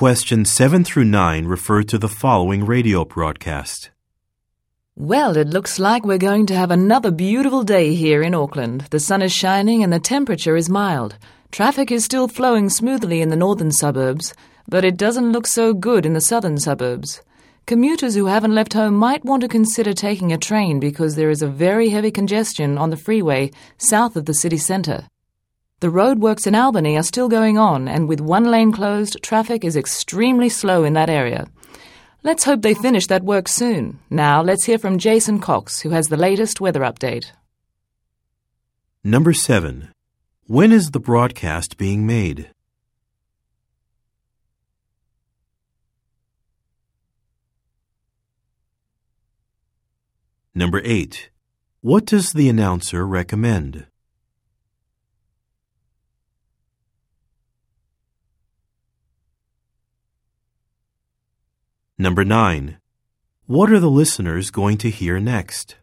Questions 7 through 9 refer to the following radio broadcast. Well, it looks like we're going to have another beautiful day here in Auckland. The sun is shining and the temperature is mild. Traffic is still flowing smoothly in the northern suburbs, but it doesn't look so good in the southern suburbs. Commuters who haven't left home might want to consider taking a train because there is a very heavy congestion on the freeway south of the city centre. The roadworks in Albany are still going on, and with one lane closed, traffic is extremely slow in that area. Let's hope they finish that work soon. Now, let's hear from Jason Cox, who has the latest weather update. Number 7. When is the broadcast being made? Number 8. What does the announcer recommend? Number 9. What are the listeners going to hear next?